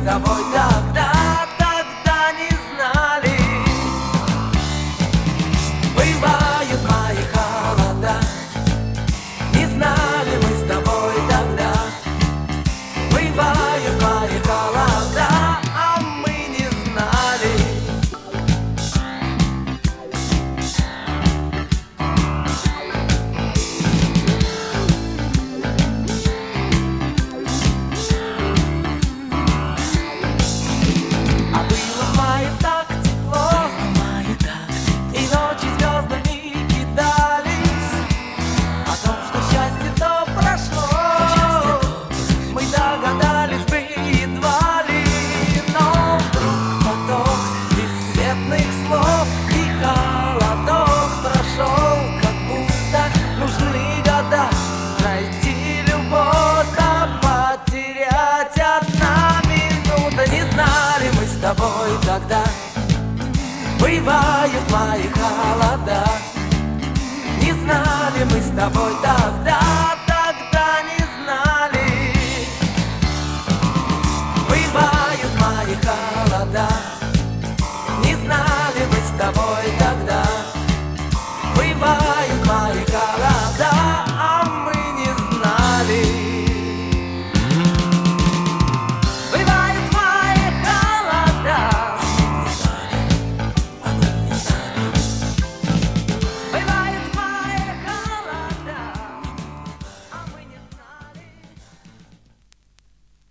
тобой тогда не знали. Бывают мои холода, не знали мы с тобой тогда. Бывают мои холода, а мы не знали. А было в мае так тепло, и ночи звездами кидались. О том, что счастье то прошло, мы догадались бы едва ли. Но вдруг поток бесцветных слов и холодок прошел, как будто нужны года найти любовь, а потерять одна минута. Не знали мы с тобой тогда, бывают мои холода. Не знали мы с тобой тогда.